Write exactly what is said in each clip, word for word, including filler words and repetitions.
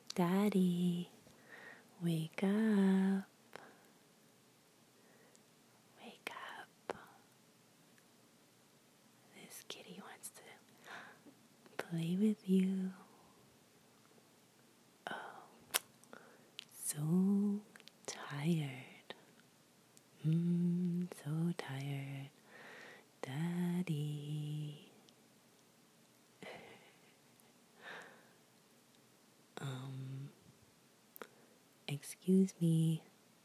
Daddy, wake up. Wake up. This kitty wants to play with you. Oh, so tired. Hmm, so tired. Daddy. um, excuse me.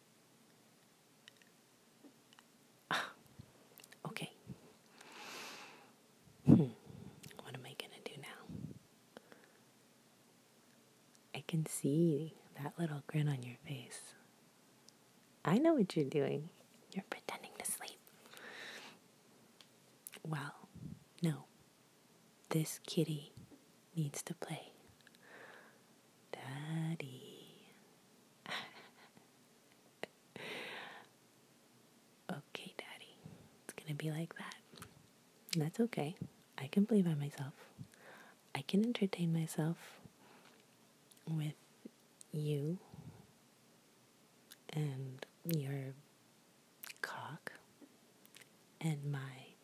Okay. Hmm. What am I gonna do now? I can see that little grin on your face. I know what you're doing. You're pretending to sleep. Well, no. This kitty needs to play. Daddy. Okay, Daddy. It's gonna be like that. That's okay. I can play by myself. I can entertain myself with you and your cock and my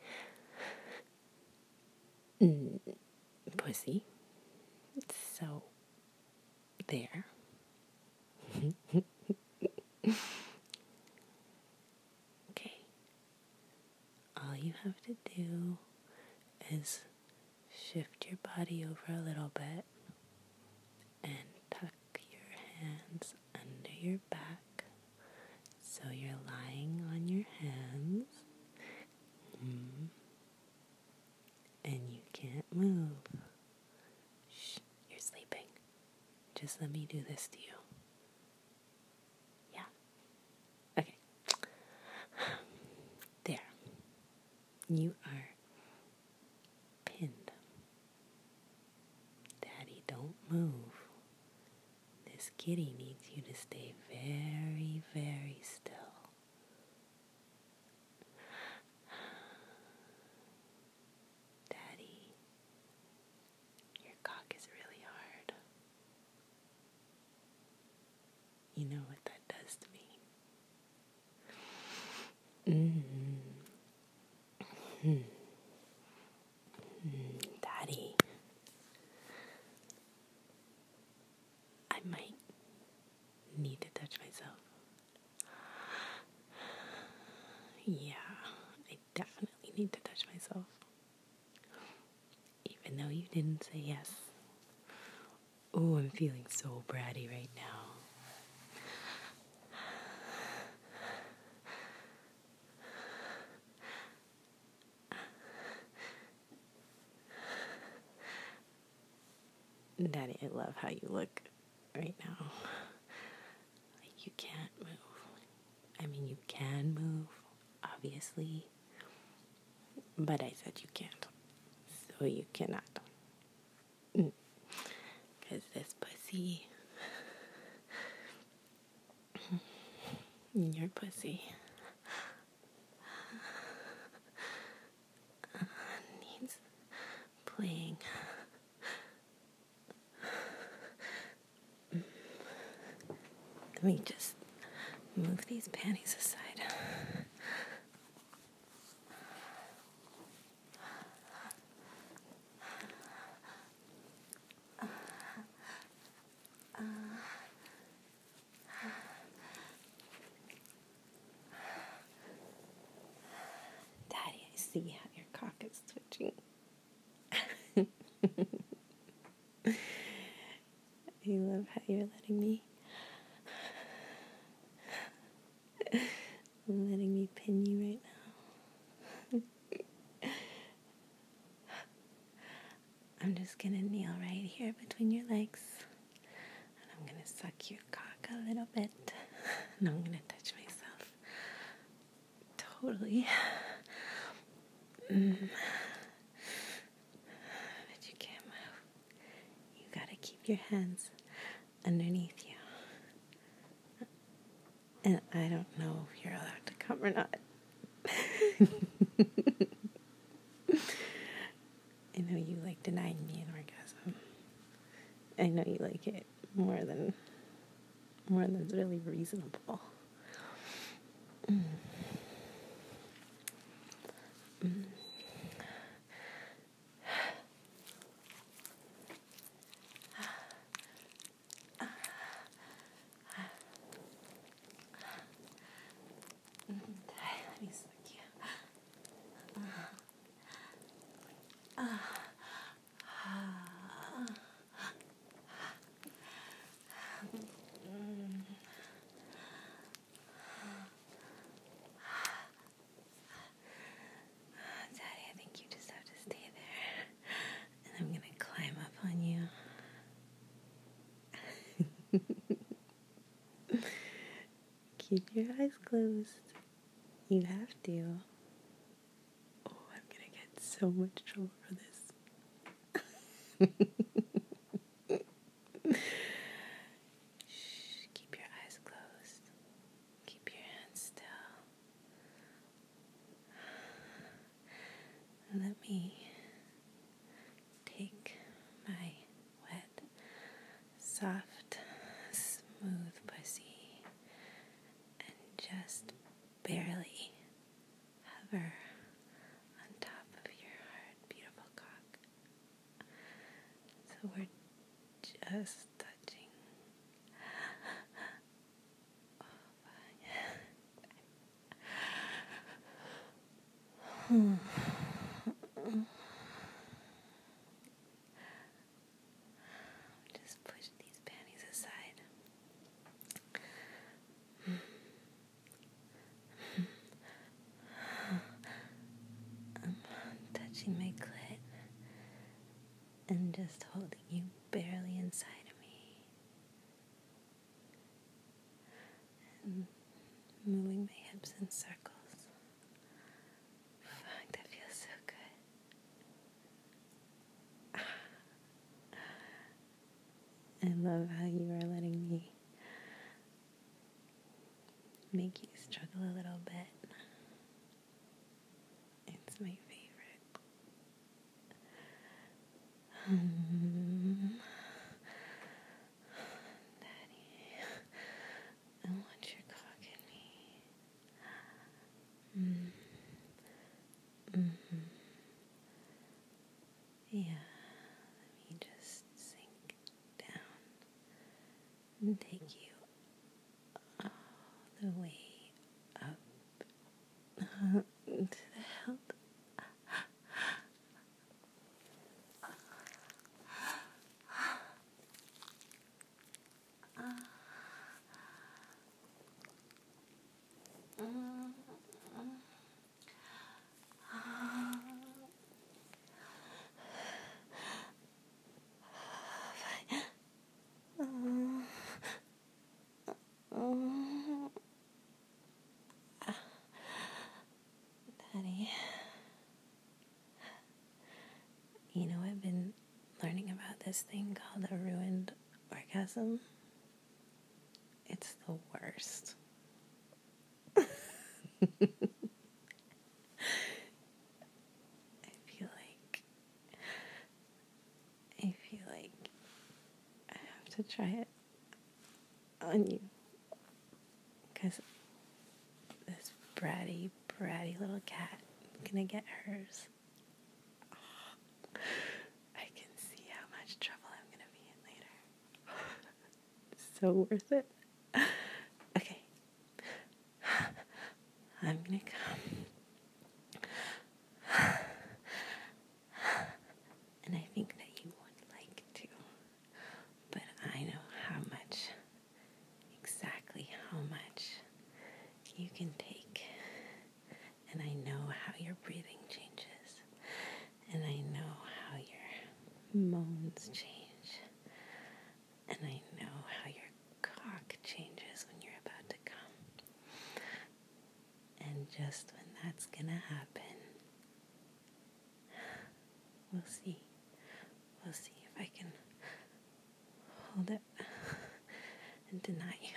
mm, pussy. So, there. Okay. All you have to do is shift your body over a little bit and tuck your hands under your back so you're lying on your hands mm. and you can't move. Shh, you're sleeping. Just let me do this to you. Yeah. Okay. There. You are pinned. Daddy, don't move. This kitty needs you to stay very, very still. Daddy, your cock is really hard. You know what that does to me. Mm-hmm. Mm, Daddy, I might need to touch myself. Yeah, I definitely need to touch myself. Even though you didn't say yes. Oh, I'm feeling so bratty right now. Daddy, I love how you look right now. Like you can't move. I mean, you can move, obviously. But I said you can't. So you cannot. Because this pussy, your pussy, needs playing. Let me just move these panties aside. Daddy, I see how your cock is twitching. I love how you're letting me letting me pin you right now. I'm just gonna kneel right here between your legs, and I'm gonna suck your cock a little bit, and I'm gonna touch myself. Totally. Mm. But you can't move. You gotta keep your hands underneath you. And I don't know if you're allowed to come or not. I know you like denying me an orgasm. I know you like it more than more than really reasonable. Mm. Mm. Let me suck you. Uh, uh, mm. Daddy, I think you just have to stay there. And I'm going to climb up on you. Keep your eyes closed. You have to. Oh, I'm going to get so much trouble for this. Shh, keep your eyes closed. Keep your hands still. Let me take my wet, soft, smooth pussy and just barely hover on top of your hard, beautiful cock. So we're just touching. Oh, just push these panties aside. I'm touching my clit and just holding you barely inside of me. And moving my hips in circles. Fuck, that feels so good. I love how you are letting me make you struggle a little bit. It's my favorite. Um, Daddy, I want your cock in me. Mm. Mm-hmm. Yeah, let me just sink down and take you all the way up uh, to the hilt. Daddy, you know, I've been learning about this thing called a ruined orgasm. It's the worst. I feel like I feel like I have to try it on you, because this bratty, bratty little cat is gonna get hers. I can see how much trouble I'm gonna be in later. So worth it. Okay. I'm gonna come. And I think that you would like to. But I know how much, exactly how much you can take. And I know how your breathing changes. And I know how your moans change. And I know how your cock changes when you're about to come. And just when that's gonna happen, we'll see. We'll see if I can hold it and deny you.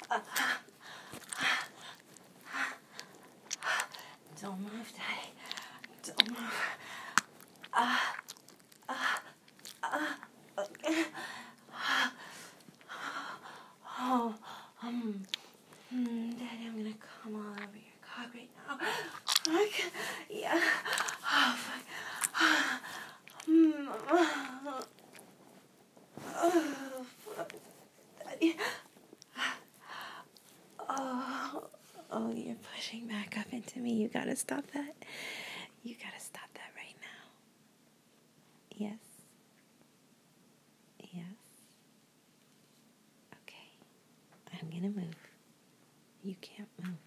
Don't move, Daddy. Yeah. Oh, fuck. Mm. Oh, fuck. Daddy. Oh, oh, you're pushing back up into me. You gotta stop that. You gotta stop that right now. Yes. Yes. Okay. I'm gonna move. You can't move.